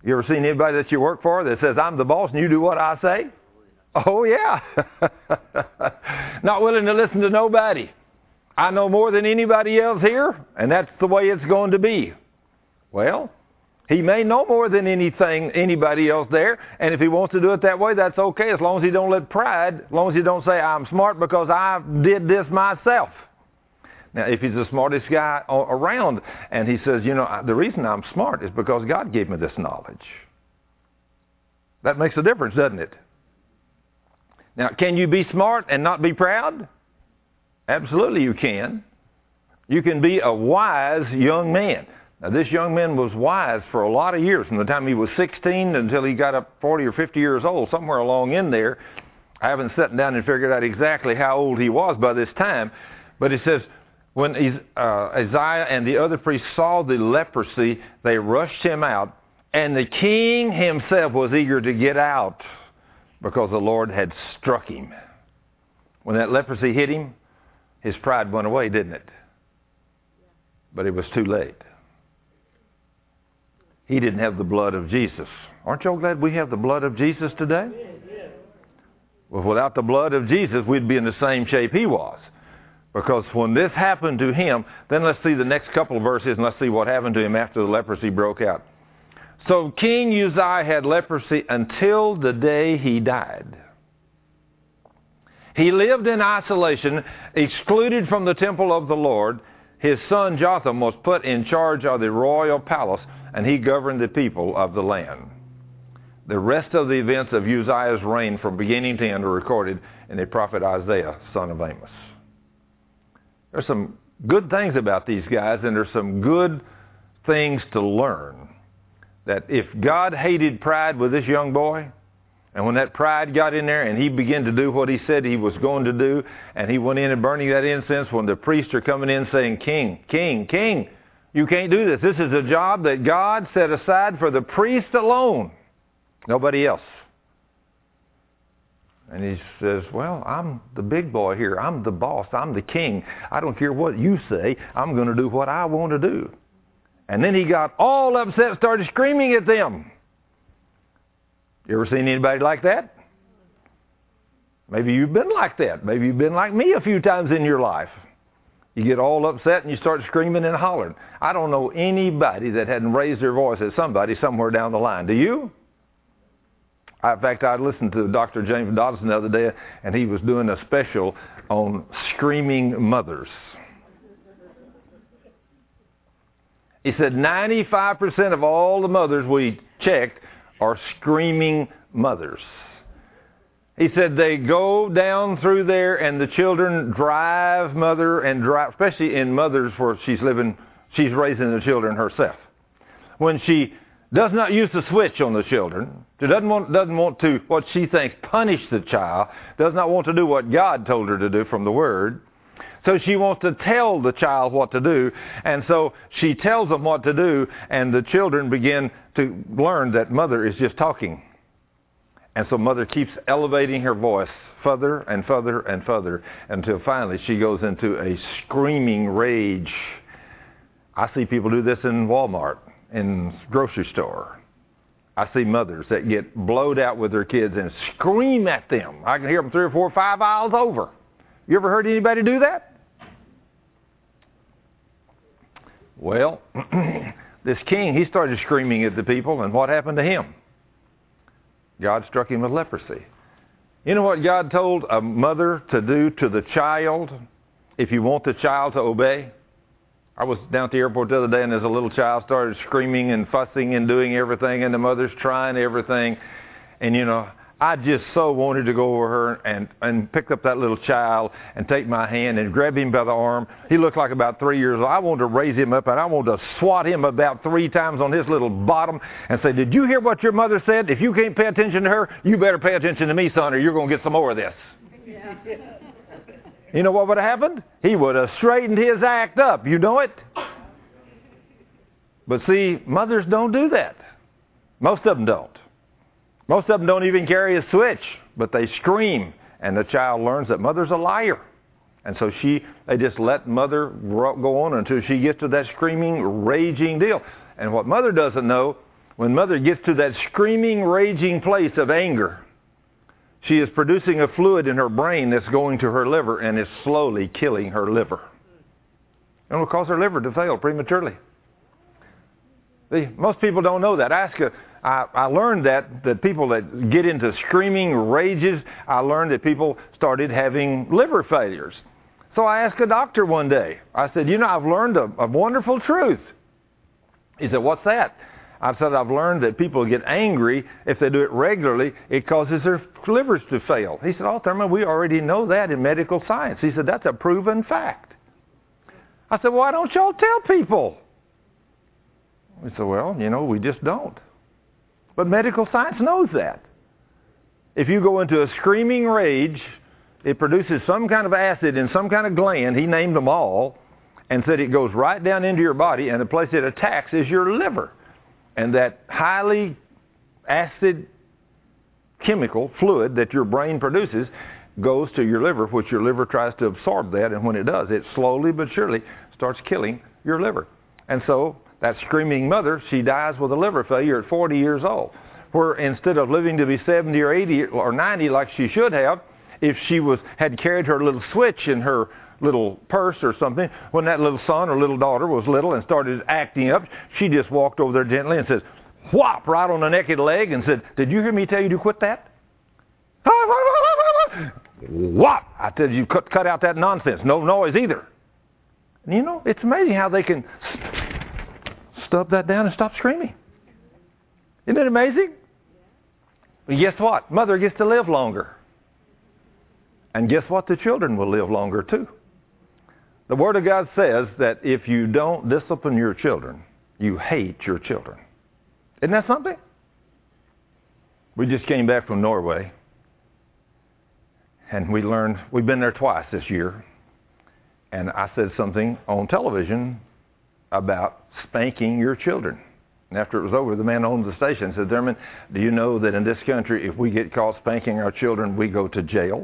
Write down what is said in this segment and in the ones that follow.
You ever seen anybody that you work for that says, I'm the boss and you do what I say? Oh, yeah. Not willing to listen to nobody. I know more than anybody else here, and that's the way it's going to be. Well, he may know more than anybody else there, and if he wants to do it that way, that's okay, as long as he don't let pride, as long as he don't say, I'm smart because I did this myself. Now, if he's the smartest guy around, and he says, you know, the reason I'm smart is because God gave me this knowledge. That makes a difference, doesn't it? Now, can you be smart and not be proud? Absolutely you can. You can be a wise young man. Now, this young man was wise for a lot of years, from the time he was 16 until he got up 40 or 50 years old, somewhere along in there. I haven't sat down and figured out exactly how old he was by this time, but it says, when Isaiah and the other priests saw the leprosy, they rushed him out, and the king himself was eager to get out because the Lord had struck him. When that leprosy hit him, his pride went away, didn't it? But it was too late. He didn't have the blood of Jesus. Aren't y'all glad we have the blood of Jesus today? Well, without the blood of Jesus, we'd be in the same shape he was. Because when this happened to him, then let's see the next couple of verses and let's see what happened to him after the leprosy broke out. So King Uzziah had leprosy until the day he died. He lived in isolation, excluded from the temple of the Lord. His son Jotham was put in charge of the royal palace, and he governed the people of the land. The rest of the events of Uzziah's reign from beginning to end are recorded in the prophet Isaiah, son of Amos. There's some good things about these guys, and there's some good things to learn. That if God hated pride with this young boy, and when that pride got in there and he began to do what he said he was going to do, and he went in and burning that incense, when the priests are coming in saying, King, King, King, you can't do this. This is a job that God set aside for the priest alone, nobody else. And he says, well, I'm the big boy here. I'm the boss. I'm the king. I don't care what you say. I'm going to do what I want to do. And then he got all upset, started screaming at them. You ever seen anybody like that? Maybe you've been like that. Maybe you've been like me a few times in your life. You get all upset and you start screaming and hollering. I don't know anybody that hadn't raised their voice at somebody somewhere down the line. Do you? In fact, I listened to Dr. James Dodson the other day, and he was doing a special on screaming mothers. He said 95% of all the mothers we checked are screaming mothers. He said they go down through there and the children drive mother and drive, especially in mothers where she's raising the children herself. When she does not use the switch on the children, she doesn't want to, what she thinks, punish the child, does not want to do what God told her to do from the Word. So she wants to tell the child what to do, and so she tells them what to do, and the children begin to learn that mother is just talking. And so mother keeps elevating her voice further and further and further until finally she goes into a screaming rage. I see people do this in Walmart, in grocery store. I see mothers that get blowed out with their kids and scream at them. I can hear them 3 or 4 or 5 aisles over. You ever heard anybody do that? Well, this king, he started screaming at the people, and what happened to him? God struck him with leprosy. You know what God told a mother to do to the child if you want the child to obey? I was down at the airport the other day, and there's a little child started screaming and fussing and doing everything, and the mother's trying everything. And, you know, I just so wanted to go over her and pick up that little child and take my hand and grab him by the arm. He looked like about 3 years old. I wanted to raise him up, and I wanted to swat him about 3 times on his little bottom and say, did you hear what your mother said? If you can't pay attention to her, you better pay attention to me, son, or you're going to get some more of this. Yeah. You know what would have happened? He would have straightened his act up. You know it? But see, mothers don't do that. Most of them don't. Most of them don't even carry a switch, but they scream, and the child learns that mother's a liar. And so they just let mother go on until she gets to that screaming, raging deal. And what mother doesn't know, When mother gets to that screaming, raging place of anger, she is producing a fluid in her brain that's going to her liver and is slowly killing her liver. And will cause her liver to fail prematurely. See, most people don't know that. I learned that people that get into screaming rages, I learned that people started having liver failures. So I asked a doctor one day. I said, I've learned a wonderful truth. He said, what's that? I said, I've learned that people get angry. If they do it regularly, it causes their livers to fail. He said, Thurman, we already know that in medical science. He said, that's a proven fact. I said, why don't y'all tell people? He said, well, we just don't. But medical science knows that. If you go into a screaming rage, it produces some kind of acid in some kind of gland. He named them all and said it goes right down into your body, and the place it attacks is your liver. And that highly acid chemical fluid that your brain produces goes to your liver, which your liver tries to absorb that, and when it does, it slowly but surely starts killing your liver. And so that screaming mother, she dies with a liver failure at 40 years old, where instead of living to be 70 or 80 or 90 like she should have, if she had carried her little switch in her little purse or something, when that little son or little daughter was little and started acting up, she just walked over there gently and says, whop, right on the naked leg and said, did you hear me tell you to quit that? Whop! I tell you, cut out that nonsense. No noise either. And it's amazing how they can stub that down and stop screaming. Isn't it amazing? But guess what? Mother gets to live longer. And guess what? The children will live longer too. The Word of God says that if you don't discipline your children, you hate your children. Isn't that something? We just came back from Norway. And we've been there twice this year. And I said something on television about spanking your children. And after it was over, the man on the station said, Thurman, do you know that in this country, if we get caught spanking our children, we go to jail?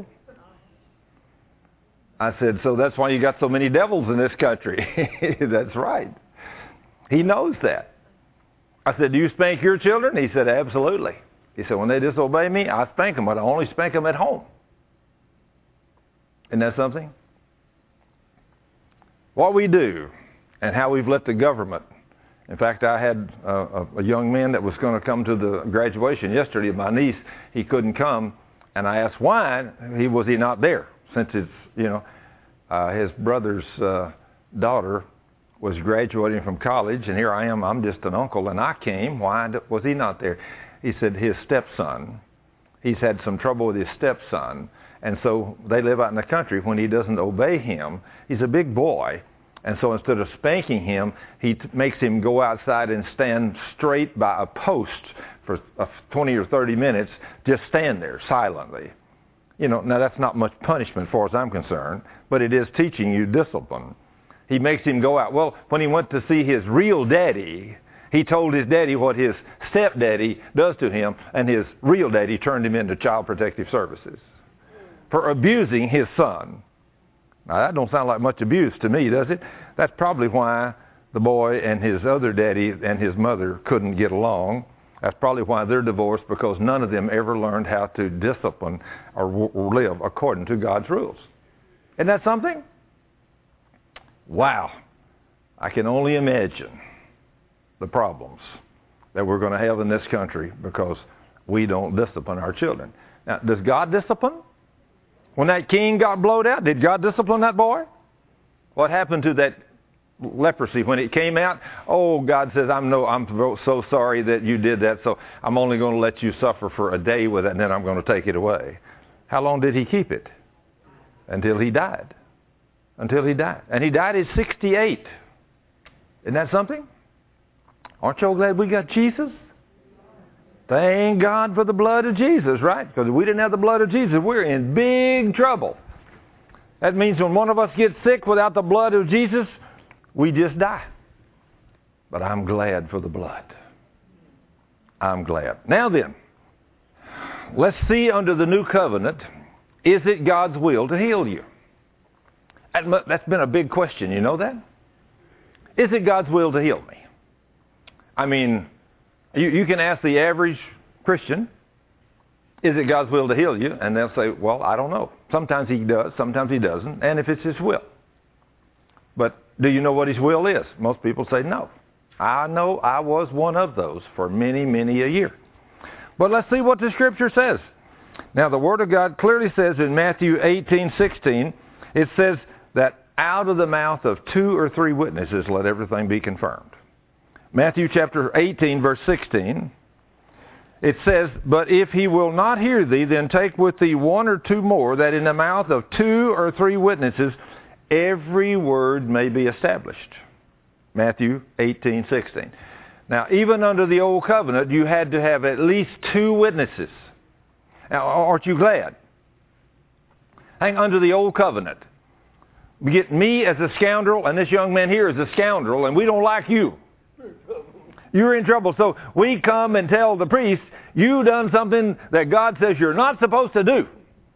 I said, so that's why you got so many devils in this country. That's right. He knows that. I said, do you spank your children? He said, absolutely. He said, when they disobey me, I spank them, but I only spank them at home. Isn't that something? What we do and how we've let the government. In fact, I had a young man that was going to come to the graduation yesterday. My niece, he couldn't come. And I asked why was he not there? Since it's, his brother's daughter was graduating from college, and here I am, I'm just an uncle, and I came. Why was he not there? He said his stepson, he's had some trouble with his stepson, and so they live out in the country. When he doesn't obey him, he's a big boy, and so instead of spanking him, he makes him go outside and stand straight by a post for 20 or 30 minutes, just stand there silently. Now that's not much punishment as far as I'm concerned, but it is teaching you discipline. He makes him go out. Well, when he went to see his real daddy, he told his daddy what his stepdaddy does to him, and his real daddy turned him into Child Protective Services for abusing his son. Now that don't sound like much abuse to me, does it? That's probably why the boy and his other daddy and his mother couldn't get along. That's probably why they're divorced, because none of them ever learned how to discipline or live according to God's rules. Isn't that something? Wow. I can only imagine the problems that we're going to have in this country because we don't discipline our children. Now, does God discipline? When that king got blowed out, did God discipline that boy? What happened to that leprosy when it came out? Oh, God says, I'm so sorry that you did that, so I'm only going to let you suffer for a day with it, and then I'm going to take it away. How long did he keep it? Until he died. Until he died. And he died at 68. Isn't that something? Aren't you all glad we got Jesus? Thank God for the blood of Jesus, right? Because if we didn't have the blood of Jesus, we're in big trouble. That means when one of us gets sick without the blood of Jesus, we just die. But I'm glad for the blood. I'm glad. Now then, let's see under the new covenant, is it God's will to heal you? That's been a big question, you know that? Is it God's will to heal me? I mean, You can ask the average Christian, is it God's will to heal you? And they'll say, well, I don't know. Sometimes he does, sometimes he doesn't, and if it's his will. But do you know what his will is? Most people say no. I know I was one of those for many, many a year. But let's see what the Scripture says. Now, the Word of God clearly says in Matthew 18:16, it says that out of the mouth of 2 or 3 witnesses let everything be confirmed. Matthew chapter 18, verse 16, it says, but if he will not hear thee, then take with thee 1 or 2 more, that in the mouth of 2 or 3 witnesses every word may be established. Matthew 18:16. Now, even under the Old Covenant, you had to have at least 2 witnesses. Now, aren't you glad? Hang under the Old Covenant. You get me as a scoundrel, and this young man here is a scoundrel, and we don't like you. You're in trouble. So we come and tell the priest, you done something that God says you're not supposed to do.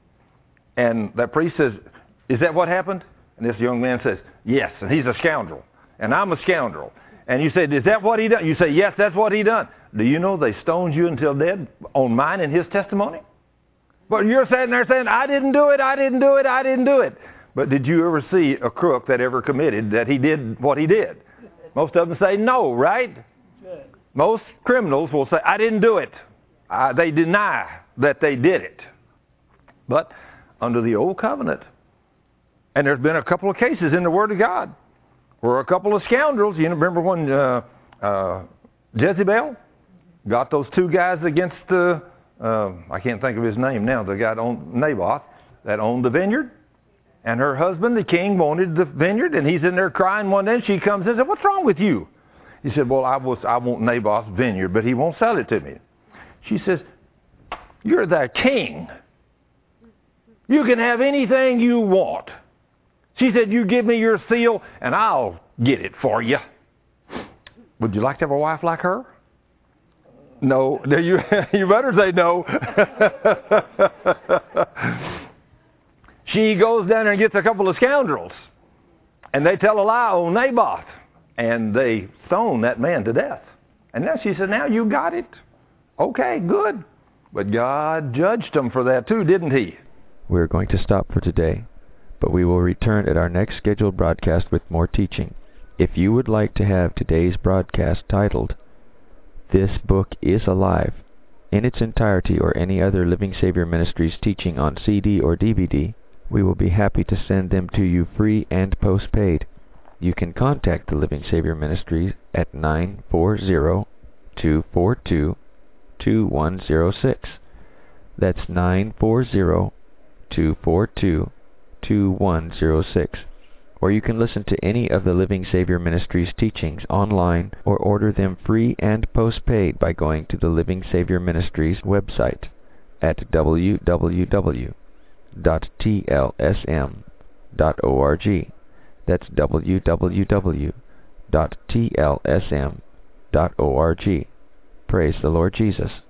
And that priest says, is that what happened? And this young man says, yes, and he's a scoundrel, and I'm a scoundrel. And you said, is that what he done? You say, yes, that's what he done. Do you know they stoned you until dead on mine and his testimony? But you're sitting there saying, I didn't do it, I didn't do it, I didn't do it. But did you ever see a crook that ever committed that he did what he did? Most of them say no, right? Most criminals will say, I didn't do it. They deny that they did it. But under the Old Covenant, and there's been a couple of cases in the Word of God where a couple of scoundrels, you remember when Jezebel got those 2 guys against I can't think of his name now, the guy on Naboth that owned the vineyard. And her husband, the king, wanted the vineyard, and he's in there crying one day, and she comes in and said, what's wrong with you? He said, well, I want Naboth's vineyard, but he won't sell it to me. She says, you're the king. You can have anything you want. She said, you give me your seal, and I'll get it for you. Would you like to have a wife like her? No. You better say no. She goes down there and gets a couple of scoundrels, and they tell a lie on Naboth, and they stone that man to death. And now she said, now you got it. Okay, good. But God judged them for that too, didn't he? We're going to stop for today, but we will return at our next scheduled broadcast with more teaching. If you would like to have today's broadcast titled, This Book is Alive, in its entirety, or any other Living Savior Ministries teaching on CD or DVD, we will be happy to send them to you free and postpaid. You can contact the Living Savior Ministries at 940-242-2106. That's 940-242-2106. Or you can listen to any of the Living Savior Ministries teachings online or order them free and postpaid by going to the Living Savior Ministries website at www.tlsm.org. That's www.tlsm.org. Praise the Lord Jesus.